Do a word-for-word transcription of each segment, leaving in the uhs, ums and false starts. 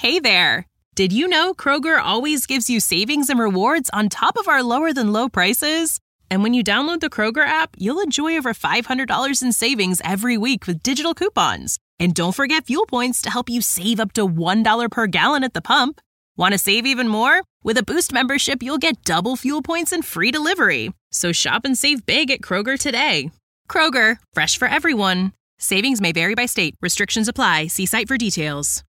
Hey there! Did you know Kroger always gives you savings and rewards on top of our lower-than-low prices? And when you download the Kroger app, you'll enjoy over five hundred dollars in savings every week with digital coupons. And don't forget fuel points to help you save up to one dollar per gallon at the pump. Want to save even more? With a Boost membership, you'll get double fuel points and free delivery. So shop and save big at Kroger today. Kroger, fresh for everyone. Savings may vary by state. Restrictions apply. See site for details.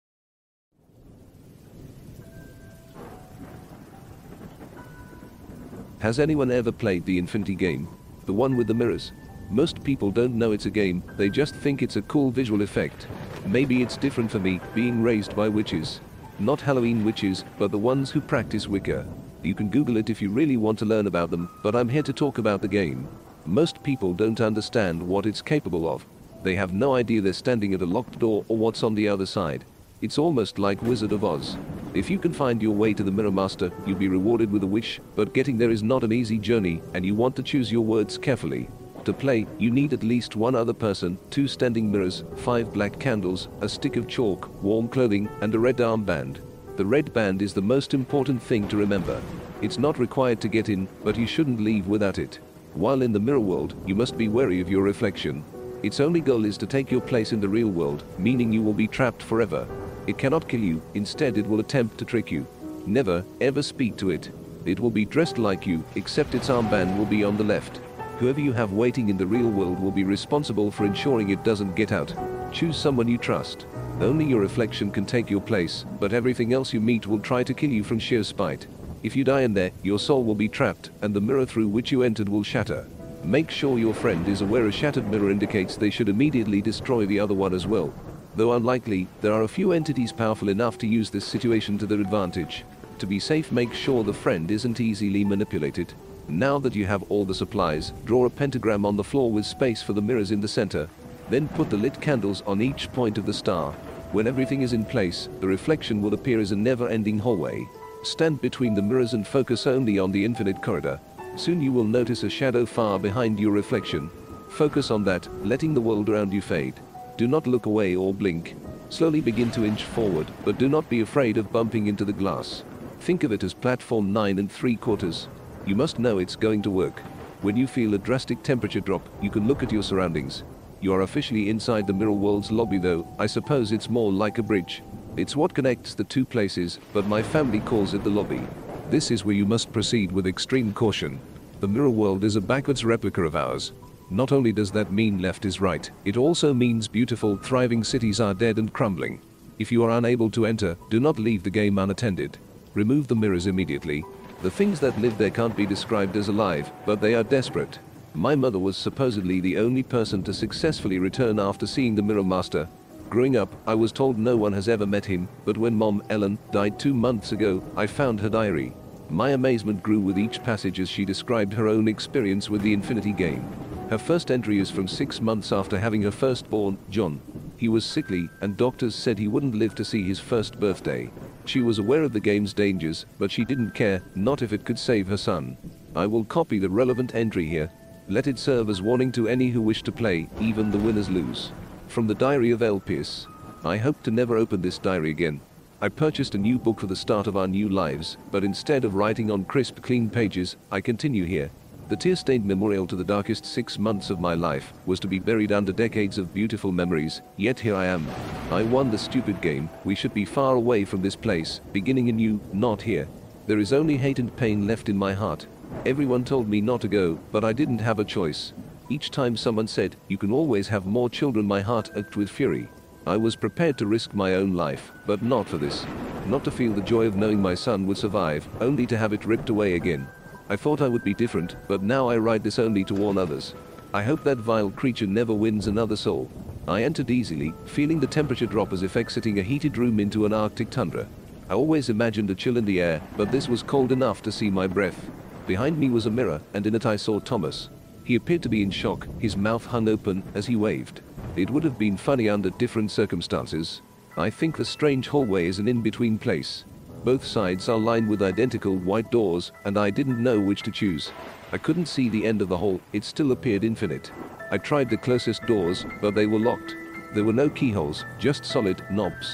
Has anyone ever played the Infinity game? The one with the mirrors? Most people don't know it's a game, they just think it's a cool visual effect. Maybe it's different for me, being raised by witches. Not Halloween witches, but the ones who practice Wicca. You can Google it if you really want to learn about them, but I'm here to talk about the game. Most people don't understand what it's capable of. They have no idea they're standing at a locked door or what's on the other side. It's almost like Wizard of Oz. If you can find your way to the Mirror Master, you'll be rewarded with a wish, but getting there is not an easy journey, and you want to choose your words carefully. To play, you need at least one other person, two standing mirrors, five black candles, a stick of chalk, warm clothing, and a red armband. The red band is the most important thing to remember. It's not required to get in, but you shouldn't leave without it. While in the mirror world, you must be wary of your reflection. Its only goal is to take your place in the real world, meaning you will be trapped forever. It cannot kill you, instead it will attempt to trick you. Never, ever speak to it. It will be dressed like you, except its armband will be on the left. Whoever you have waiting in the real world will be responsible for ensuring it doesn't get out. Choose someone you trust. Only your reflection can take your place, but everything else you meet will try to kill you from sheer spite. If you die in there, your soul will be trapped, and the mirror through which you entered will shatter. Make sure your friend is aware a shattered mirror indicates they should immediately destroy the other one as well. Though unlikely, there are a few entities powerful enough to use this situation to their advantage. To be safe, make sure the friend isn't easily manipulated. Now that you have all the supplies, draw a pentagram on the floor with space for the mirrors in the center. Then put the lit candles on each point of the star. When everything is in place, the reflection will appear as a never-ending hallway. Stand between the mirrors and focus only on the infinite corridor. Soon you will notice a shadow far behind your reflection. Focus on that, letting the world around you fade. Do not look away or blink. Slowly begin to inch forward, but do not be afraid of bumping into the glass. Think of it as platform nine and three quarters. You must know it's going to work. When you feel a drastic temperature drop, you can look at your surroundings. You are officially inside the mirror world's lobby, though I suppose it's more like a bridge. It's what connects the two places, but my family calls it the lobby. This is where you must proceed with extreme caution. The mirror world is a backwards replica of ours. Not only does that mean left is right, it also means beautiful, thriving cities are dead and crumbling. If you are unable to enter, do not leave the game unattended. Remove the mirrors immediately. The things that live there can't be described as alive, but they are desperate. My mother was supposedly the only person to successfully return after seeing the Mirror Master. Growing up, I was told no one has ever met him, but when Mom, Ellen, died two months ago, I found her diary. My amazement grew with each passage as she described her own experience with the Infinity game. Her first entry is from six months after having her firstborn, John. He was sickly, and doctors said he wouldn't live to see his first birthday. She was aware of the game's dangers, but she didn't care, not if it could save her son. I will copy the relevant entry here. Let it serve as warning to any who wish to play, even the winners lose. From the Diary of Elpis. I hope to never open this diary again. I purchased a new book for the start of our new lives, but instead of writing on crisp, clean pages, I continue here. The tear-stained memorial to the darkest six months of my life was to be buried under decades of beautiful memories, yet here I am. I won the stupid game. We should be far away from this place, beginning anew, not here. There is only hate and pain left in my heart. Everyone told me not to go, but I didn't have a choice. Each time someone said, "You can always have more children," my heart ached with fury. I was prepared to risk my own life, but not for this. Not to feel the joy of knowing my son would survive, only to have it ripped away again. I thought I would be different, but now I write this only to warn others. I hope that vile creature never wins another soul. I entered easily, feeling the temperature drop as if exiting a heated room into an Arctic tundra. I always imagined a chill in the air, but this was cold enough to see my breath. Behind me was a mirror, and in it I saw Thomas. He appeared to be in shock, his mouth hung open as he waved. It would have been funny under different circumstances. I think the strange hallway is an in-between place. Both sides are lined with identical white doors, and I didn't know which to choose. I couldn't see the end of the hall, it still appeared infinite. I tried the closest doors, but they were locked. There were no keyholes, just solid knobs.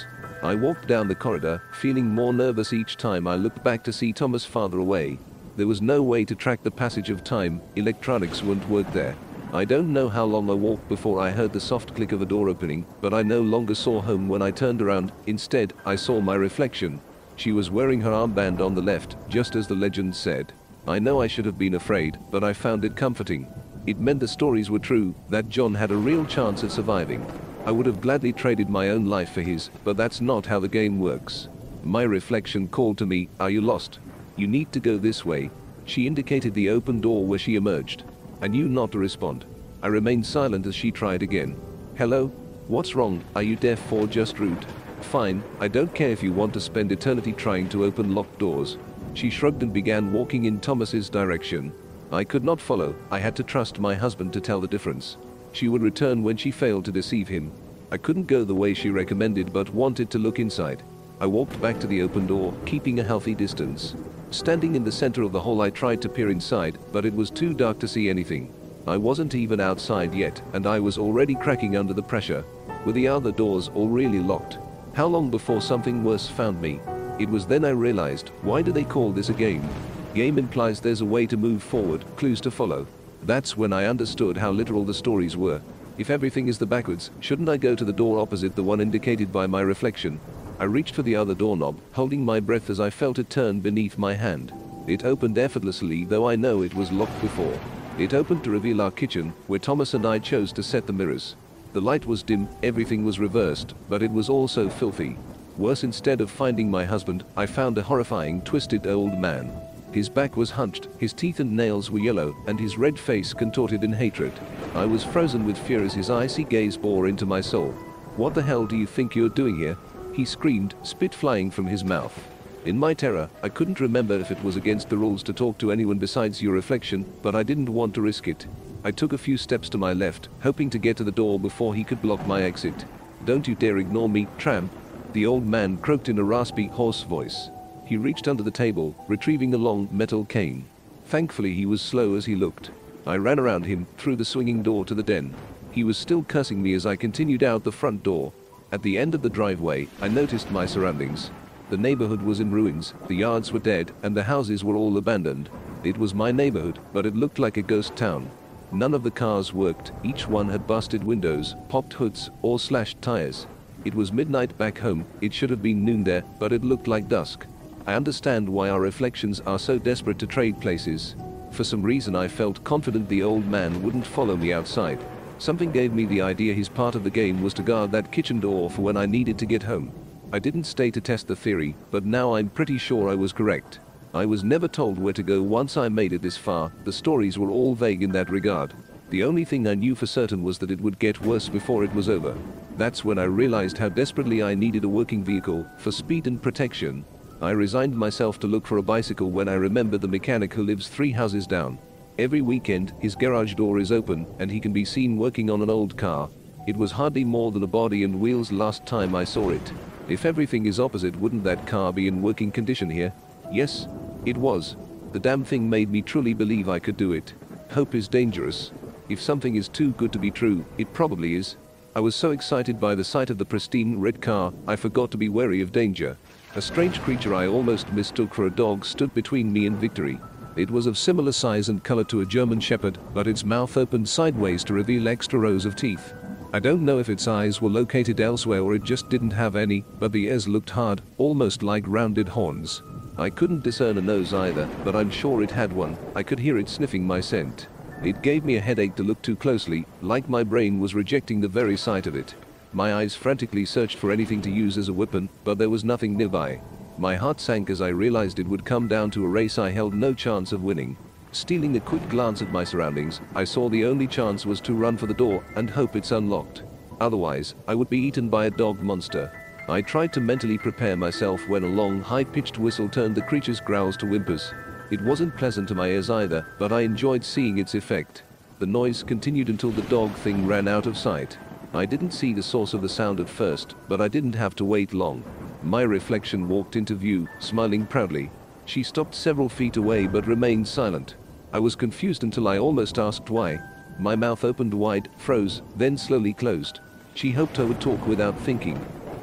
I walked down the corridor, feeling more nervous each time I looked back to see Thomas farther away. There was no way to track the passage of time, electronics wouldn't work there. I don't know how long I walked before I heard the soft click of a door opening, but I no longer saw home when I turned around. Instead, I saw my reflection. She was wearing her armband on the left, just as the legend said. I know I should have been afraid, but I found it comforting. It meant the stories were true, that John had a real chance at surviving. I would have gladly traded my own life for his, but that's not how the game works. My reflection called to me, "Are you lost? You need to go this way." She indicated the open door where she emerged. I knew not to respond. I remained silent as she tried again. "Hello? What's wrong? Are you deaf or just rude?" "Fine, I don't care if you want to spend eternity trying to open locked doors." She shrugged and began walking in Thomas's direction. I could not follow. I had to trust my husband to tell the difference. She would return when she failed to deceive him. I couldn't go the way she recommended but wanted to look inside. I walked back to the open door, keeping a healthy distance. Standing in the center of the hall, I tried to peer inside, but it was too dark to see anything. I wasn't even outside yet, and I was already cracking under the pressure. Were the other doors all really locked? How long before something worse found me? It was then I realized, why do they call this a game? Game implies there's a way to move forward, clues to follow. That's when I understood how literal the stories were. If everything is the backwards, shouldn't I go to the door opposite the one indicated by my reflection? I reached for the other doorknob, holding my breath as I felt it turn beneath my hand. It opened effortlessly, though I know it was locked before. It opened to reveal our kitchen, where Thomas and I chose to set the mirrors. The light was dim, everything was reversed, but it was also filthy. Worse, instead of finding my husband, I found a horrifying, twisted old man. His back was hunched, his teeth and nails were yellow, and his red face contorted in hatred. I was frozen with fear as his icy gaze bore into my soul. "What the hell do you think you're doing here?" he screamed, spit flying from his mouth. In my terror, I couldn't remember if it was against the rules to talk to anyone besides your reflection, but I didn't want to risk it. I took a few steps to my left, hoping to get to the door before he could block my exit. "Don't you dare ignore me, tramp," the old man croaked in a raspy, hoarse voice. He reached under the table, retrieving a long metal cane. Thankfully, he was slow as he looked. I ran around him, through the swinging door to the den. He was still cursing me as I continued out the front door. At the end of the driveway, I noticed my surroundings. The neighborhood was in ruins, the yards were dead, and the houses were all abandoned. It was my neighborhood, but it looked like a ghost town. None of the cars worked, each one had busted windows, popped hoods, or slashed tires. It was midnight back home, it should have been noon there, but it looked like dusk. I understand why our reflections are so desperate to trade places. For some reason I felt confident the old man wouldn't follow me outside. Something gave me the idea his part of the game was to guard that kitchen door for when I needed to get home. I didn't stay to test the theory, but now I'm pretty sure I was correct. I was never told where to go once I made it this far. The stories were all vague in that regard. The only thing I knew for certain was that it would get worse before it was over. That's when I realized how desperately I needed a working vehicle, for speed and protection. I resigned myself to look for a bicycle when I remembered the mechanic who lives three houses down. Every weekend, his garage door is open, and he can be seen working on an old car. It was hardly more than a body and wheels last time I saw it. If everything is opposite, wouldn't that car be in working condition here? Yes, it was. The damn thing made me truly believe I could do it. Hope is dangerous. If something is too good to be true, it probably is. I was so excited by the sight of the pristine red car, I forgot to be wary of danger. A strange creature I almost mistook for a dog stood between me and victory. It was of similar size and color to a German Shepherd, but its mouth opened sideways to reveal extra rows of teeth. I don't know if its eyes were located elsewhere or it just didn't have any, but the ears looked hard, almost like rounded horns. I couldn't discern a nose either, but I'm sure it had one. I could hear it sniffing my scent. It gave me a headache to look too closely, like my brain was rejecting the very sight of it. My eyes frantically searched for anything to use as a weapon, but there was nothing nearby. My heart sank as I realized it would come down to a race I held no chance of winning. Stealing a quick glance at my surroundings, I saw the only chance was to run for the door and hope it's unlocked. Otherwise, I would be eaten by a dog monster. I tried to mentally prepare myself when a long, high-pitched whistle turned the creature's growls to whimpers. It wasn't pleasant to my ears either, but I enjoyed seeing its effect. The noise continued until the dog thing ran out of sight. I didn't see the source of the sound at first, but I didn't have to wait long. My reflection walked into view, smiling proudly. She stopped several feet away but remained silent. I was confused until I almost asked why. My mouth opened wide, froze, then slowly closed. She hoped I would talk without thinking.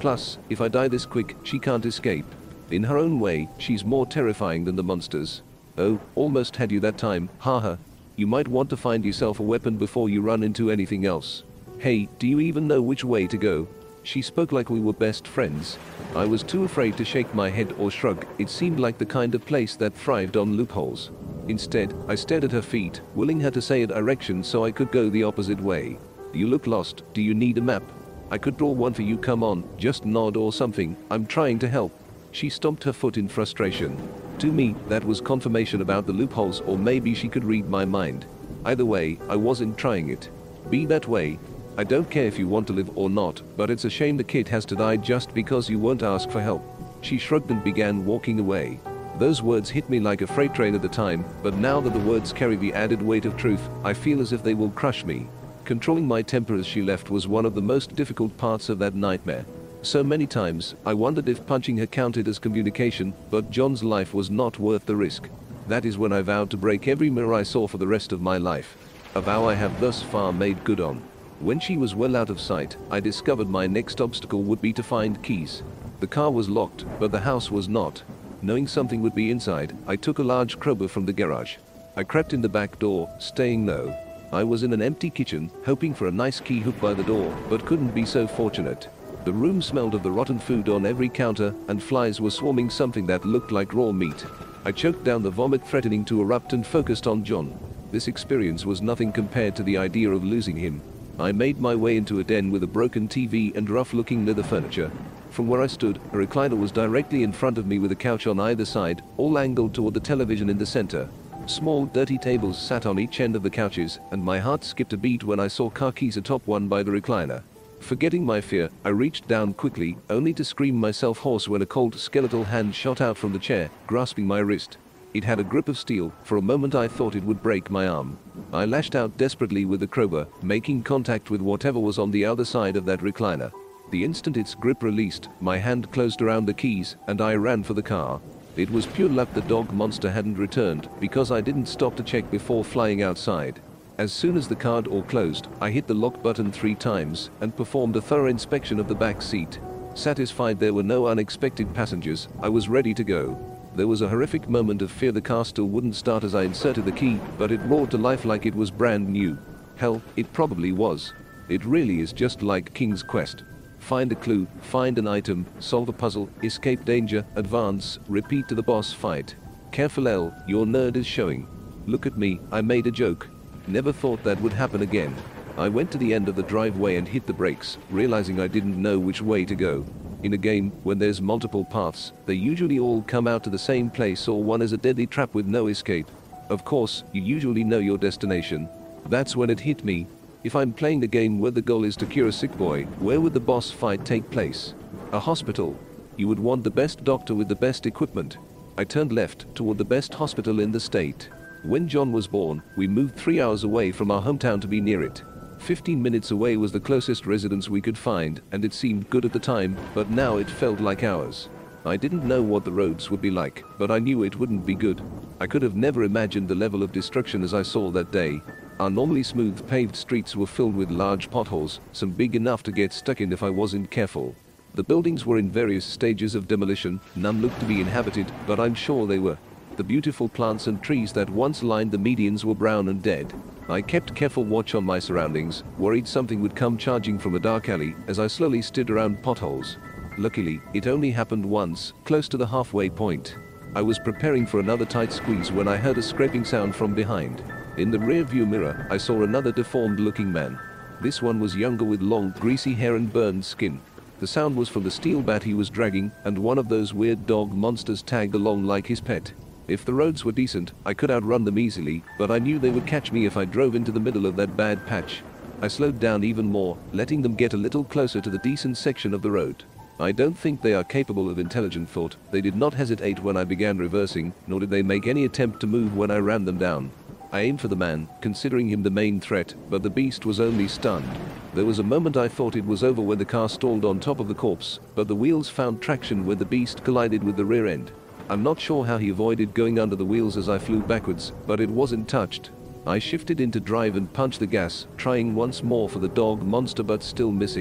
Plus, if I die this quick, she can't escape. In her own way, she's more terrifying than the monsters. Oh, almost had you that time, haha. You might want to find yourself a weapon before you run into anything else. Hey, do you even know which way to go? She spoke like we were best friends. I was too afraid to shake my head or shrug. It seemed like the kind of place that thrived on loopholes. Instead, I stared at her feet, willing her to say a direction so I could go the opposite way. You look lost. Do you need a map? I could draw one for you, come on, just nod or something. I'm trying to help. She stomped her foot in frustration. To me, that was confirmation about the loopholes, or maybe she could read my mind. Either way, I wasn't trying it. Be that way. I don't care if you want to live or not, but it's a shame the kid has to die just because you won't ask for help. She shrugged and began walking away. Those words hit me like a freight train at the time, but now that the words carry the added weight of truth, I feel as if they will crush me. Controlling my temper as she left was one of the most difficult parts of that nightmare. So many times, I wondered if punching her counted as communication, but John's life was not worth the risk. That is when I vowed to break every mirror I saw for the rest of my life. A vow I have thus far made good on. When she was well out of sight, I discovered my next obstacle would be to find keys. The car was locked, but the house was not. Knowing something would be inside, I took a large crowbar from the garage. I crept in the back door, staying low. I was in an empty kitchen, hoping for a nice key hook by the door, but couldn't be so fortunate. The room smelled of the rotten food on every counter, and flies were swarming something that looked like raw meat. I choked down the vomit threatening to erupt and focused on John. This experience was nothing compared to the idea of losing him. I made my way into a den with a broken T V and rough-looking leather furniture. From where I stood, a recliner was directly in front of me with a couch on either side, all angled toward the television in the center. Small, dirty tables sat on each end of the couches, and my heart skipped a beat when I saw car keys atop one by the recliner. Forgetting my fear, I reached down quickly, only to scream myself hoarse when a cold, skeletal hand shot out from the chair, grasping my wrist. It had a grip of steel. For a moment I thought it would break my arm. I lashed out desperately with the crowbar, making contact with whatever was on the other side of that recliner. The instant its grip released, my hand closed around the keys, and I ran for the car. It was pure luck the dog monster hadn't returned, because I didn't stop to check before flying outside. As soon as the car door closed, I hit the lock button three times and performed a thorough inspection of the back seat. Satisfied there were no unexpected passengers, I was ready to go. There was a horrific moment of fear the car still wouldn't start as I inserted the key, but it roared to life like it was brand new. Hell, it probably was. It really is just like King's Quest. Find a clue, find an item, solve a puzzle, escape danger, advance, repeat to the boss fight. Careful L, your nerd is showing. Look at me, I made a joke. Never thought that would happen again. I went to the end of the driveway and hit the brakes, realizing I didn't know which way to go. In a game, when there's multiple paths, they usually all come out to the same place, or one is a deadly trap with no escape. Of course, you usually know your destination. That's when it hit me. If I'm playing a game where the goal is to cure a sick boy, where would the boss fight take place? A hospital. You would want the best doctor with the best equipment. I turned left, toward the best hospital in the state. When John was born, we moved three hours away from our hometown to be near it. Fifteen minutes away was the closest residence we could find, and it seemed good at the time, but now it felt like hours. I didn't know what the roads would be like, but I knew it wouldn't be good. I could have never imagined the level of destruction as I saw that day. Our normally smooth paved streets were filled with large potholes, some big enough to get stuck in if I wasn't careful. The buildings were in various stages of demolition, none looked to be inhabited, but I'm sure they were. The beautiful plants and trees that once lined the medians were brown and dead. I kept careful watch on my surroundings, worried something would come charging from a dark alley as I slowly stood around potholes. Luckily, it only happened once, close to the halfway point. I was preparing for another tight squeeze when I heard a scraping sound from behind. In the rear-view mirror, I saw another deformed-looking man. This one was younger with long, greasy hair and burned skin. The sound was from the steel bat he was dragging, and one of those weird dog monsters tagged along like his pet. If the roads were decent, I could outrun them easily, but I knew they would catch me if I drove into the middle of that bad patch. I slowed down even more, letting them get a little closer to the decent section of the road. I don't think they are capable of intelligent thought. They did not hesitate when I began reversing, nor did they make any attempt to move when I ran them down. I aimed for the man, considering him the main threat, but the beast was only stunned. There was a moment I thought it was over when the car stalled on top of the corpse, but the wheels found traction when the beast collided with the rear end. I'm not sure how he avoided going under the wheels as I flew backwards, but it wasn't touched. I shifted into drive and punched the gas, trying once more for the dog monster but still missing.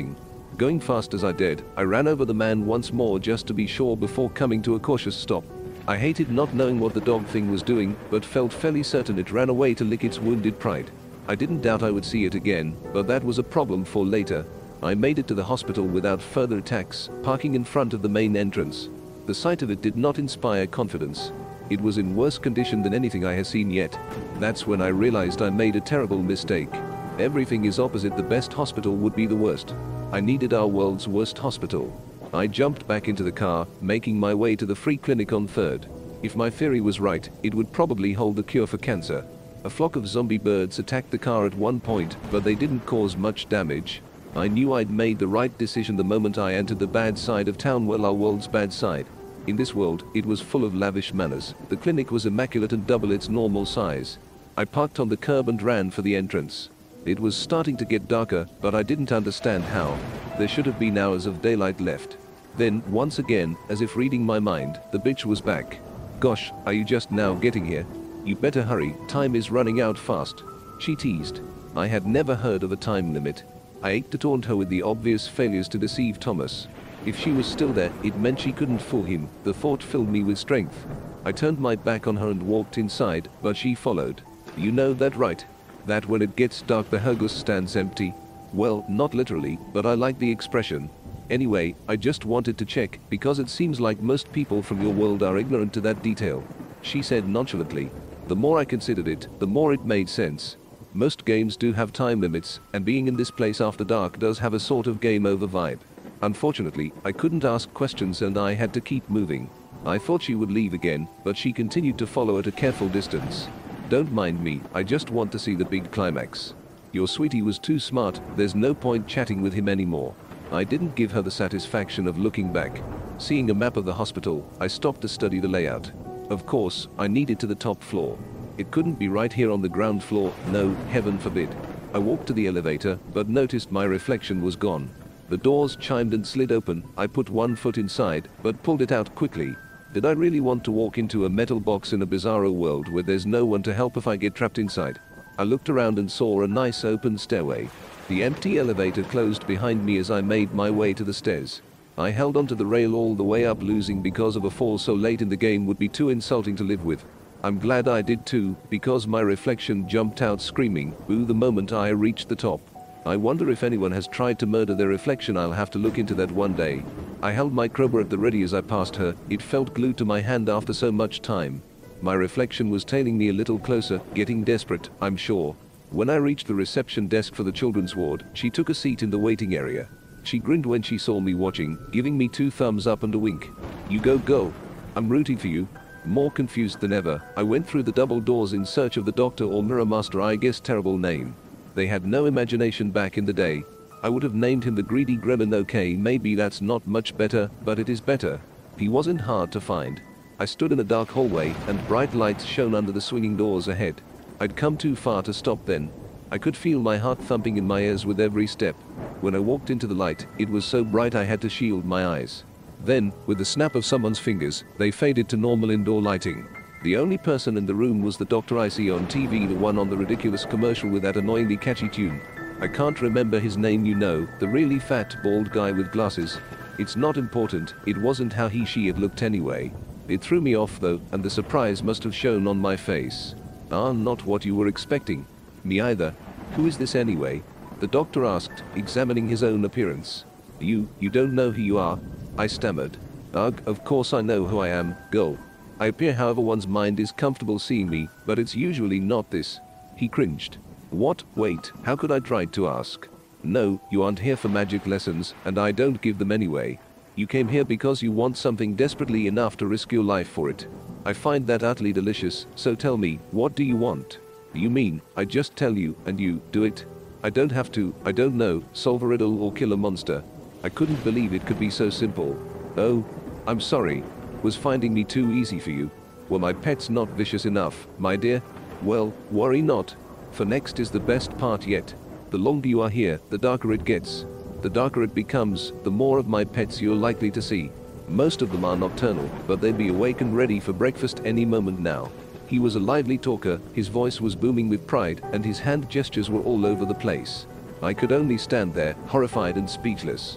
Going fast as I did, I ran over the man once more just to be sure before coming to a cautious stop. I hated not knowing what the dog thing was doing, but felt fairly certain it ran away to lick its wounded pride. I didn't doubt I would see it again, but that was a problem for later. I made it to the hospital without further attacks, parking in front of the main entrance. The sight of it did not inspire confidence. It was in worse condition than anything I had seen yet. That's when I realized I made a terrible mistake. Everything is opposite the best hospital would be the worst. I needed our world's worst hospital. I jumped back into the car, making my way to the free clinic on Third. If my theory was right, it would probably hold the cure for cancer. A flock of zombie birds attacked the car at one point, but they didn't cause much damage. I knew I'd made the right decision the moment I entered the bad side of town, well, our world's bad side. In this world, it was full of lavish manners. The clinic was immaculate and double its normal size. I parked on the curb and ran for the entrance. It was starting to get darker, but I didn't understand how. There should have been hours of daylight left. Then, once again, as if reading my mind, the bitch was back. Gosh, are you just now getting here? You better hurry, time is running out fast. She teased. I had never heard of a time limit. I ached to taunt her with the obvious failures to deceive Thomas. If she was still there, it meant she couldn't fool him. The thought filled me with strength. I turned my back on her and walked inside, but she followed. You know that, right? That when it gets dark the Hergus stands empty. Well, not literally, but I like the expression. Anyway, I just wanted to check, because it seems like most people from your world are ignorant to that detail. She said nonchalantly. The more I considered it, the more it made sense. Most games do have time limits, and being in this place after dark does have a sort of game over vibe. Unfortunately, I couldn't ask questions and I had to keep moving. I thought she would leave again, but she continued to follow at a careful distance. Don't mind me, I just want to see the big climax. Your sweetie was too smart, there's no point chatting with him anymore. I didn't give her the satisfaction of looking back. Seeing a map of the hospital, I stopped to study the layout. Of course, I needed to the top floor. It couldn't be right here on the ground floor, no, heaven forbid. I walked to the elevator, but noticed my reflection was gone. The doors chimed and slid open. I put one foot inside, but pulled it out quickly. Did I really want to walk into a metal box in a bizarro world where there's no one to help if I get trapped inside? I looked around and saw a nice open stairway. The empty elevator closed behind me as I made my way to the stairs. I held onto the rail all the way up. Losing because of a fall so late in the game would be too insulting to live with. I'm glad I did too, because my reflection jumped out screaming, boo, the moment I reached the top. I wonder if anyone has tried to murder their reflection. I'll have to look into that one day. I held my crowbar at the ready as I passed her. It felt glued to my hand after so much time. My reflection was tailing me a little closer, getting desperate, I'm sure. When I reached the reception desk for the children's ward, she took a seat in the waiting area. She grinned when she saw me watching, giving me two thumbs up and a wink. You go, go. I'm rooting for you. More confused than ever, I went through the double doors in search of the doctor or mirror master. I guess terrible name. They had no imagination back in the day. I would have named him the greedy gremlin. Okay, maybe that's not much better, but it is better. He wasn't hard to find. I stood in a dark hallway, and bright lights shone under the swinging doors ahead. I'd come too far to stop then. I could feel my heart thumping in my ears with every step. When I walked into the light, it was so bright I had to shield my eyes. Then, with the snap of someone's fingers, they faded to normal indoor lighting. The only person in the room was the doctor I see on T V, the one on the ridiculous commercial with that annoyingly catchy tune. I can't remember his name, you know, the really fat, bald guy with glasses. It's not important, it wasn't how he she had looked anyway. It threw me off though, and the surprise must have shown on my face. Ah, not what you were expecting. Me either. Who is this anyway? The doctor asked, examining his own appearance. You, you don't know who you are? I stammered. Ugh, of course I know who I am, girl. I appear however one's mind is comfortable seeing me, but it's usually not this. He cringed. What? Wait, how could I try to ask? No, you aren't here for magic lessons, and I don't give them anyway. You came here because you want something desperately enough to risk your life for it. I find that utterly delicious, so tell me, what do you want? You mean, I just tell you, and you do it? I don't have to, I don't know, solve a riddle or kill a monster. I couldn't believe it could be so simple. Oh, I'm sorry. Was finding me too easy for you? Were my pets not vicious enough, my dear? Well, worry not. For next is the best part yet. The longer you are here, the darker it gets. The darker it becomes, the more of my pets you're likely to see. Most of them are nocturnal, but they'd be awake and ready for breakfast any moment now. He was a lively talker, his voice was booming with pride, and his hand gestures were all over the place. I could only stand there, horrified and speechless.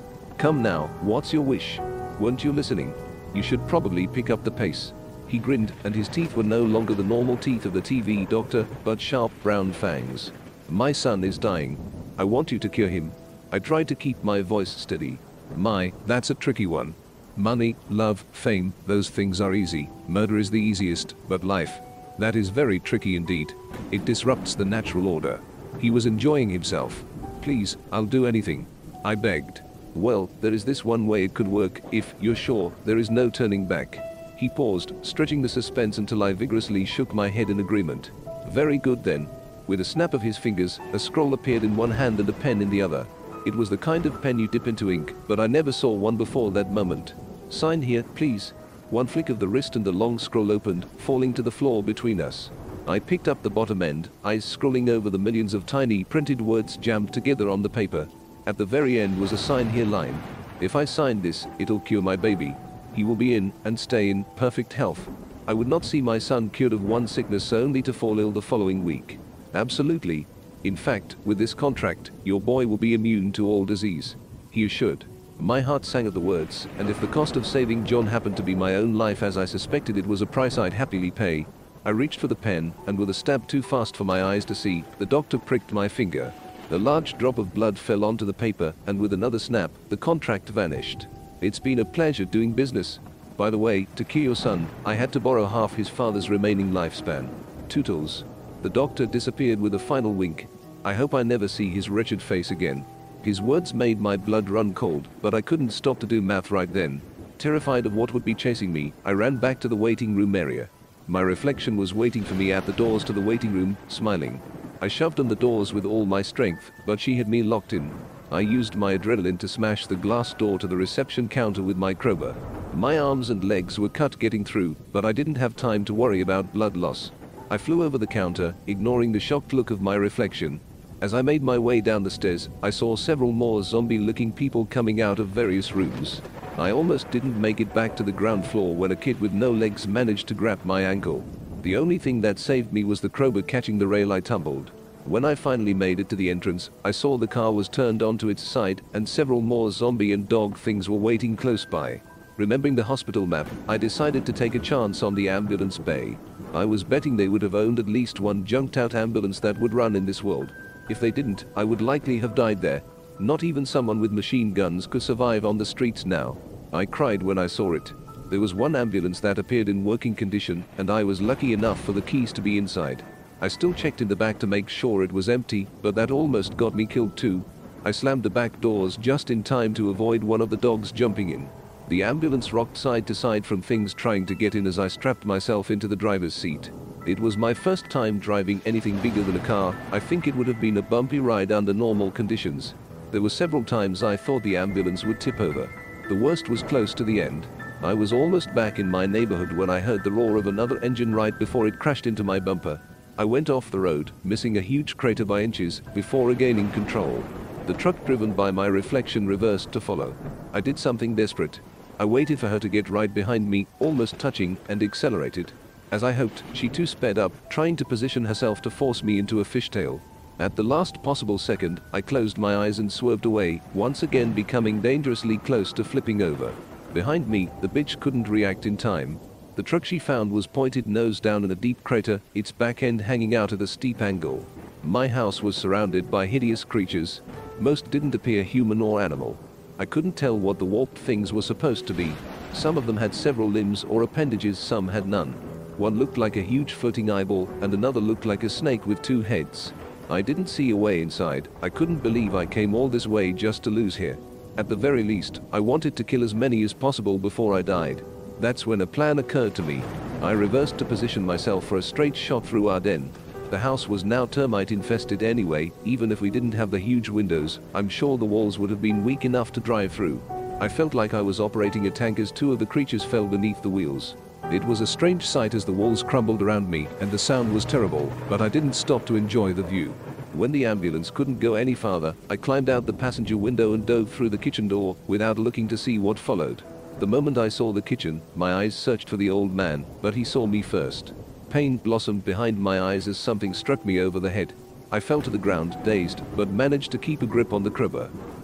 Come now, what's your wish? Weren't you listening? You should probably pick up the pace. He grinned, and his teeth were no longer the normal teeth of the T V doctor, but sharp brown fangs. My son is dying. I want you to cure him. I tried to keep my voice steady. My, that's a tricky one. Money, love, fame, those things are easy. Murder is the easiest, but life, that is very tricky indeed. It disrupts the natural order. He was enjoying himself. Please, I'll do anything, I begged. Well, there is this one way it could work, if you're sure there is no turning back. He paused, stretching the suspense until I vigorously shook my head in agreement. Very good then. With a snap of his fingers, a scroll appeared in one hand and a pen in the other. It was the kind of pen you dip into ink, but I never saw one before that moment. Sign here, please. One flick of the wrist and the long scroll opened, falling to the floor between us. I picked up the bottom end, eyes scrolling over the millions of tiny printed words jammed together on the paper. At the very end was a sign here line. If I sign this, it'll cure my baby. He will be in, and stay in, perfect health. I would not see my son cured of one sickness only to fall ill the following week. Absolutely. In fact, with this contract, your boy will be immune to all disease. He assured. My heart sang at the words, and if the cost of saving John happened to be my own life as I suspected it was a price I'd happily pay, I reached for the pen, and with a stab too fast for my eyes to see, the doctor pricked my finger. A large drop of blood fell onto the paper, and with another snap, the contract vanished. It's been a pleasure doing business. By the way, to cure your son, I had to borrow half his father's remaining lifespan. Tootles. The doctor disappeared with a final wink. I hope I never see his wretched face again. His words made my blood run cold, but I couldn't stop to do math right then. Terrified of what would be chasing me, I ran back to the waiting room area. My reflection was waiting for me at the doors to the waiting room, smiling. I shoved on the doors with all my strength, but she had me locked in. I used my adrenaline to smash the glass door to the reception counter with my crowbar. My arms and legs were cut getting through, but I didn't have time to worry about blood loss. I flew over the counter, ignoring the shocked look of my reflection. As I made my way down the stairs, I saw several more zombie-looking people coming out of various rooms. I almost didn't make it back to the ground floor when a kid with no legs managed to grab my ankle. The only thing that saved me was the crowbar catching the rail I tumbled. When I finally made it to the entrance, I saw the car was turned onto its side and several more zombie and dog things were waiting close by. Remembering the hospital map, I decided to take a chance on the ambulance bay. I was betting they would have owned at least one junked-out ambulance that would run in this world. If they didn't, I would likely have died there. Not even someone with machine guns could survive on the streets now. I cried when I saw it. There was one ambulance that appeared in working condition, and I was lucky enough for the keys to be inside. I still checked in the back to make sure it was empty, but that almost got me killed too. I slammed the back doors just in time to avoid one of the dogs jumping in. The ambulance rocked side to side from things trying to get in as I strapped myself into the driver's seat. It was my first time driving anything bigger than a car. I think it would have been a bumpy ride under normal conditions. There were several times I thought the ambulance would tip over. The worst was close to the end. I was almost back in my neighborhood when I heard the roar of another engine right before it crashed into my bumper. I went off the road, missing a huge crater by inches, before regaining control. The truck driven by my reflection reversed to follow. I did something desperate. I waited for her to get right behind me, almost touching, and accelerated. As I hoped, she too sped up, trying to position herself to force me into a fishtail. At the last possible second, I closed my eyes and swerved away, once again becoming dangerously close to flipping over. Behind me, the bitch couldn't react in time. The truck she found was pointed nose down in a deep crater, its back end hanging out at a steep angle. My house was surrounded by hideous creatures. Most didn't appear human or animal. I couldn't tell what the warped things were supposed to be. Some of them had several limbs or appendages, some had none. One looked like a huge floating eyeball, and another looked like a snake with two heads. I didn't see a way inside. I couldn't believe I came all this way just to lose here. At the very least, I wanted to kill as many as possible before I died. That's when a plan occurred to me. I reversed to position myself for a straight shot through our den. The house was now termite infested anyway. Even if we didn't have the huge windows, I'm sure the walls would have been weak enough to drive through. I felt like I was operating a tank as two of the creatures fell beneath the wheels. It was a strange sight as the walls crumbled around me, and the sound was terrible, but I didn't stop to enjoy the view. When the ambulance couldn't go any farther, I climbed out the passenger window and dove through the kitchen door, without looking to see what followed. The moment I saw the kitchen, my eyes searched for the old man, but he saw me first. Pain blossomed behind my eyes as something struck me over the head. I fell to the ground, dazed, but managed to keep a grip on the crowbar.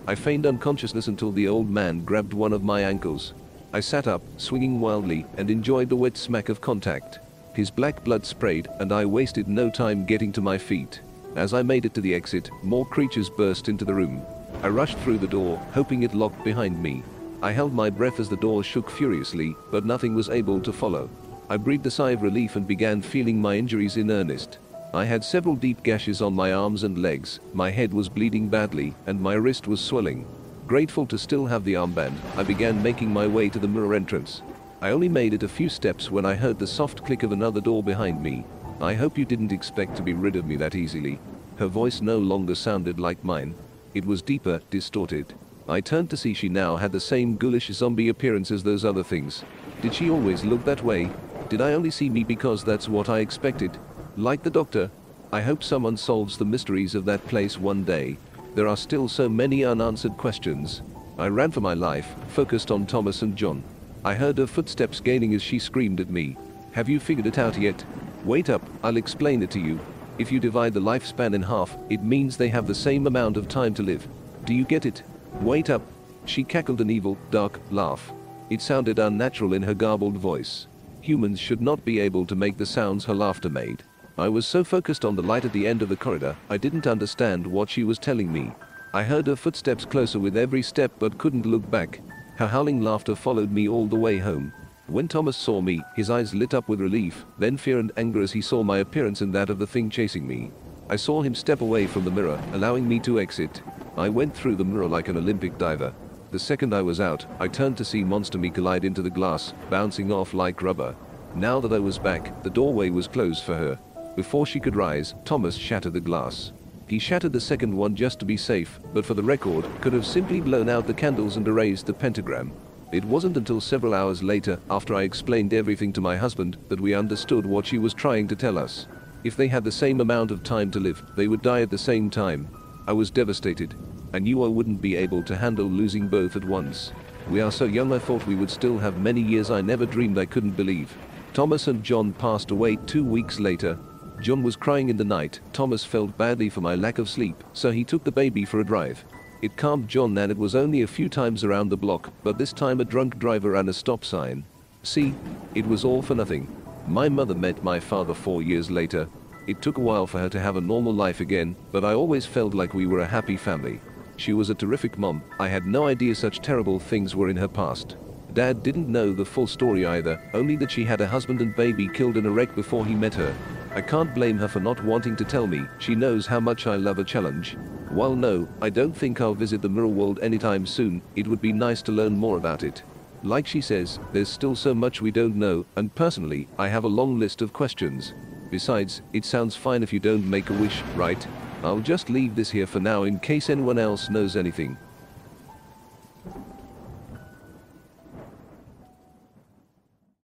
I feigned unconsciousness until the old man grabbed one of my ankles. I sat up, swinging wildly, and enjoyed the wet smack of contact. His black blood sprayed, and I wasted no time getting to my feet. As I made it to the exit, more creatures burst into the room. I rushed through the door, hoping it locked behind me. I held my breath as the door shook furiously, but nothing was able to follow. I breathed a sigh of relief and began feeling my injuries in earnest. I had several deep gashes on my arms and legs, my head was bleeding badly, and my wrist was swelling. Grateful to still have the armband, I began making my way to the mirror entrance. I only made it a few steps when I heard the soft click of another door behind me. I hope you didn't expect to be rid of me that easily. Her voice no longer sounded like mine. It was deeper, distorted. I turned to see she now had the same ghoulish zombie appearance as those other things. Did she always look that way? Did I only see me because that's what I expected? Like the doctor? I hope someone solves the mysteries of that place one day. There are still so many unanswered questions. I ran for my life, focused on Thomas and John. I heard her footsteps gaining as she screamed at me. Have you figured it out yet? Wait up, I'll explain it to you. If you divide the lifespan in half, it means they have the same amount of time to live. Do you get it? Wait up. She cackled an evil, dark laugh. It sounded unnatural in her garbled voice. Humans should not be able to make the sounds her laughter made. I was so focused on the light at the end of the corridor, I didn't understand what she was telling me. I heard her footsteps closer with every step but couldn't look back. Her howling laughter followed me all the way home. When Thomas saw me, his eyes lit up with relief, then fear and anger as he saw my appearance and that of the thing chasing me. I saw him step away from the mirror, allowing me to exit. I went through the mirror like an Olympic diver. The second I was out, I turned to see Monster Me collide into the glass, bouncing off like rubber. Now that I was back, the doorway was closed for her. Before she could rise, Thomas shattered the glass. He shattered the second one just to be safe, but for the record, could have simply blown out the candles and erased the pentagram. It wasn't until several hours later, after I explained everything to my husband, that we understood what she was trying to tell us. If they had the same amount of time to live, they would die at the same time. I was devastated. I knew I wouldn't be able to handle losing both at once. We are so young, I thought we would still have many years I never dreamed I couldn't believe. Thomas and John passed away two weeks later. John was crying in the night. Thomas felt badly for my lack of sleep, so he took the baby for a drive. It calmed John and it was only a few times around the block, but this time a drunk driver ran a stop sign. See, it was all for nothing. My mother met my father four years later. It took a while for her to have a normal life again, but I always felt like we were a happy family. She was a terrific mom. I had no idea such terrible things were in her past. Dad didn't know the full story either, only that she had a husband and baby killed in a wreck before he met her. I can't blame her for not wanting to tell me. She knows how much I love a challenge. While no, I don't think I'll visit the mirror world anytime soon, it would be nice to learn more about it. Like she says, there's still so much we don't know, and personally, I have a long list of questions. Besides, it sounds fine if you don't make a wish, right? I'll just leave this here for now in case anyone else knows anything.